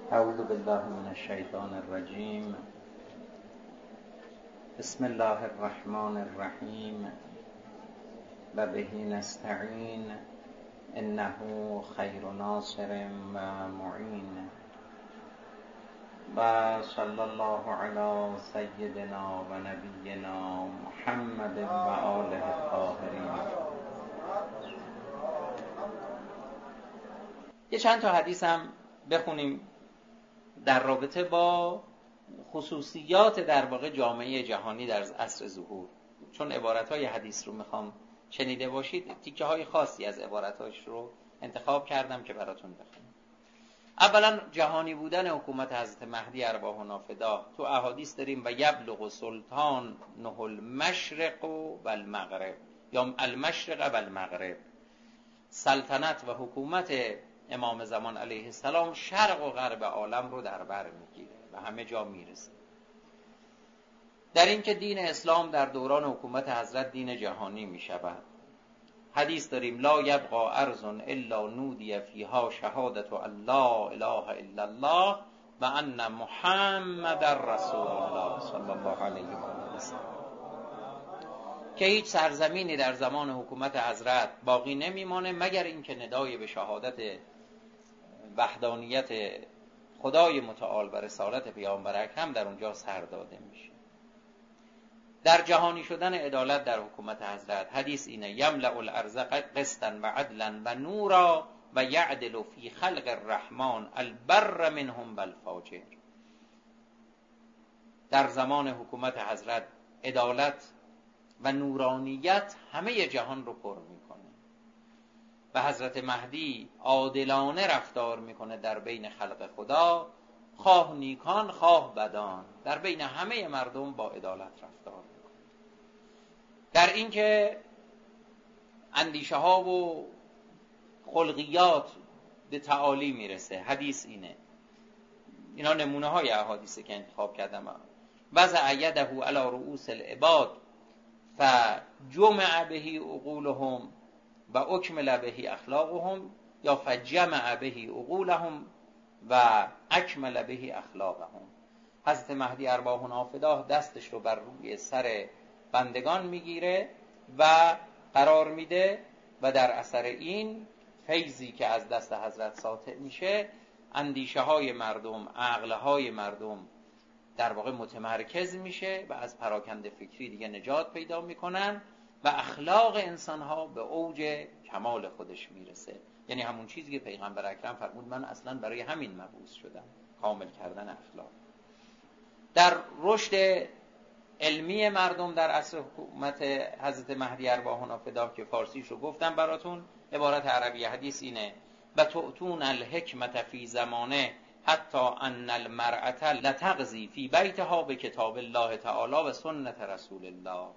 اعوذ بالله من الشیطان الرجیم. بسم الله الرحمن الرحیم و به نستعین انه خیر ناصر و معین و صلی الله علی سیدنا و نبینا محمد و آله الطاهرین. یه چند تا حدیث هم بخونیم در رابطه با خصوصیات در واقع جامعه جهانی در عصر ظهور، چون عبارت‌های حدیث رو میخوام شنیده باشید. تیکه های خاصی از عبارتاش رو انتخاب کردم که براتون بخونم. اولا جهانی بودن حکومت حضرت مهدی ارواحنا فداه. تو احادیث داریم و یبلغ سلطان نه المشرق و المغرب، یا المشرق و المغرب. سلطنت و حکومت امام زمان علیه السلام شرق و غرب عالم رو در بر میگیره و همه جا میرسه. در این که دین اسلام در دوران حکومت حضرت دین جهانی میشود. حدیث داریم لا یبقى ارض الا نودی فیها شهادت ان لا اله الا الله و ان محمد رسول الله صلی الله علیه و سلم. که هیچ سرزمینی در زمان حکومت حضرت باقی نمیمانه مگر اینکه ندای به شهادت وحدانیت خدای متعال و رسالت پیامبر اکرم در اونجا سر داده میشه. در جهانی شدن عدالت در حکومت حضرت حدیث اینه یملأ الارض قسطا و عدلا و نورا و یعدل فی خلق الرحمن البر منهم والفاجر. در زمان حکومت حضرت عدالت و نورانیت همه جهان رو پر میکنه و حضرت مهدی عادلانه رفتار میکنه در بین خلق خدا، خواه نیکان خواه بدان، در بین همه مردم با عدالت رفتار میکنه. در این که اندیشه ها و خلقیات به تعالی میرسه. حدیث اینه، اینا نمونه های احادیثه که انتخاب کردم. وضع یده علی رؤوس العباد فجمع به عقولهم و اکمل به اخلاقهم، یا فجمع به عقولهم و اکمل به اخلاقهم. حضرت مهدی ارواحنا فداه دستش رو بر روی سر بندگان میگیره و قرار میده و در اثر این فیضی که از دست حضرت ساطع میشه، اندیشه های مردم، عقل های مردم در واقع متمرکز میشه و از پراکنده فکری دیگه نجات پیدا میکنن و اخلاق انسان ها به اوج کمال خودش میرسه. یعنی همون چیزی که پیغمبر اکرم فرمود من اصلا برای همین مبعوث شدم، کامل کردن اخلاق. در رشد علمی مردم در عصر حکومت حضرت مهدی ارواحنا فداه که فارسیش رو گفتم براتون، عبارت عربی حدیث اینه و تؤتون الحکمت فی زمانه حتی ان المرأة لتغزی فی بیتها به کتاب الله تعالی و سنت رسول الله.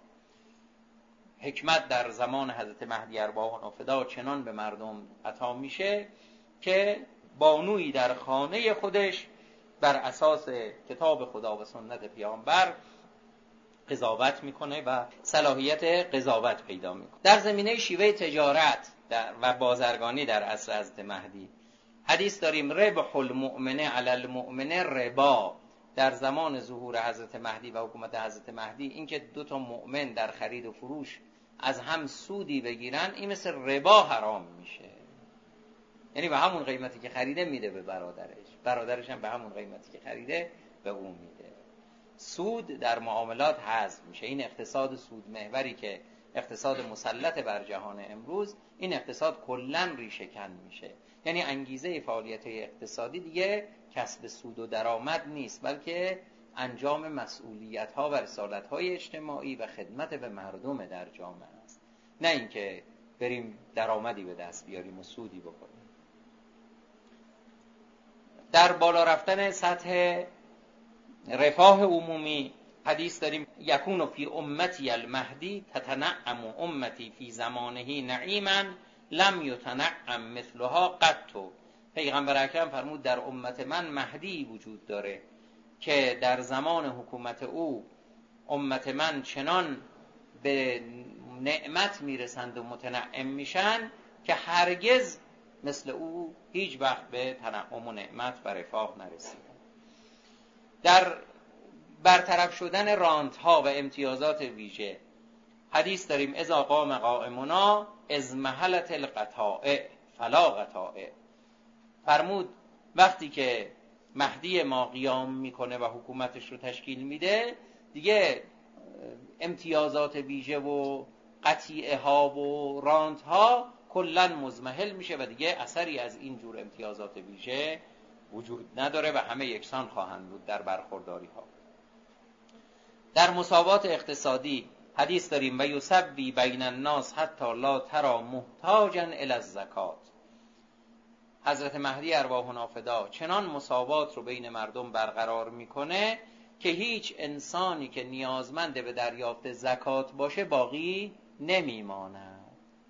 حکمت در زمان حضرت مهدی ارواحنا فداه چنان به مردم عطا میشه که بانویی در خانه خودش بر اساس کتاب خدا و سنت پیامبر قضاوت میکنه و صلاحیت قضاوت پیدا میکنه. در زمینه شیوه تجارت و بازرگانی در عصر حضرت مهدی حدیث داریم ربح المؤمن علی المؤمن ربا. در زمان ظهور حضرت مهدی و حکومت حضرت مهدی این که دو تا مؤمن در خرید و فروش از هم سودی بگیرن، این مثل ربا حرام میشه. یعنی به همون قیمتی که خریده میده به برادرش هم به همون قیمتی که خریده به اون میده. سود در معاملات حذف میشه. این اقتصاد سود محوری که اقتصاد مسلط بر جهان امروز، این اقتصاد کلاً ریشه کن میشه. یعنی انگیزه فعالیت اقتصادی دیگه کسب سود و درآمد نیست، بلکه انجام مسئولیت ها و رسالت های اجتماعی و خدمت به مردم در جامعه است، نه اینکه بریم درآمدی به دست بیاریم و سودی بکنیم. در بالا رفتن سطح رفاه عمومی حدیث داریم یکون فی امتی المهدی تتنعم امتی فی زمانه نعیما لم یتنعم مثلها قط. پیغمبر اکرم فرمود در امت من مهدی وجود داره که در زمان حکومت او امت من چنان به نعمت میرسند و متنعم میشن که هرگز مثل او هیچ وقت به تنعم و نعمت و رفاه نرسیدن. در برطرف شدن رانت‌ها و امتیازات ویژه حدیث داریم اذا قام قائمنا اذ محلت القطائع فلا قطائع. فرمود وقتی که مهدی ما قیام میکنه و حکومتش رو تشکیل میده، دیگه امتیازات ویژه و قطیعه ها و رانت ها کلن مزمحل میشه و دیگه اثری از این جور امتیازات ویژه وجود نداره و همه یکسان خواهند بود در برخورداری ها. در مساوات اقتصادی حدیث داریم و یسوی بین الناس حتی لا ترى محتاجا الی الزکات. حضرت مهدی ارواحنا فدا چنان مساوات رو بین مردم برقرار میکنه که هیچ انسانی که نیازمند به دریافت زکات باشه باقی نمیماند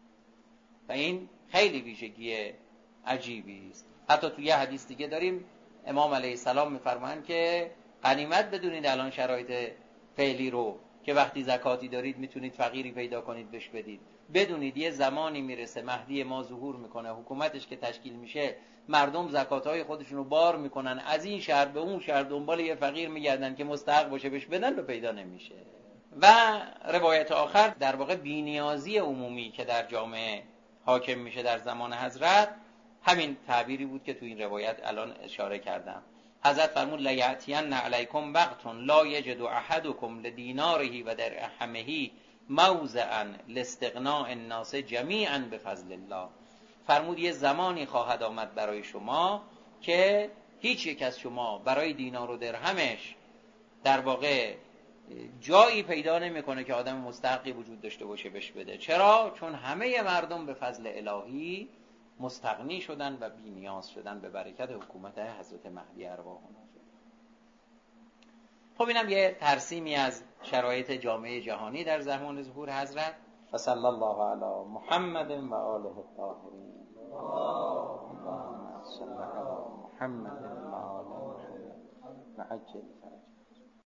و این خیلی ویژگی عجیبی است. حتی توی یه حدیث دیگه داریم امام علیه السلام میفرمایند که غنیمت بدونید الان شرایط فعلی رو که وقتی زکاتی دارید میتونید فقیری پیدا کنید بهش بدید. بدونید یه زمانی میرسه مهدی ما ظهور میکنه، حکومتش که تشکیل میشه، مردم زکاتهای خودشون رو بار میکنن، از این شهر به اون شهر دنبال یه فقیر میگردن که مستحق باشه بهش بدن رو پیدا نمیشه. و روایت آخر در واقع بی‌نیازی عمومی که در جامعه حاکم میشه در زمان حضرت، همین تعبیری بود که تو این روایت الان اشاره کردم. حضرت فرمود لیأتین علیکم وقت لا یجد احدکم لدیناره و درهمه موضعا لاستغناء الناس جمیعا بفضل الله. فرمود یه زمانی خواهد آمد برای شما که هیچ یک از شما برای دینار و درهمش در واقع جایی پیدا نمیکنه که آدم مستحقی وجود داشته باشه بهش بده. چرا؟ چون همه مردم به فضل الهی مستغنی شدن و بی نیاز شدن به برکت حکومت حضرت مهدی ارواحنا. خب اینم یه ترسیمی از شرایط جامعه جهانی در زمان ظهور حضرت. و صلی الله علی محمد و آله الطاهرین. اللهم صل علی محمد و آله محمد و عجل فرجه.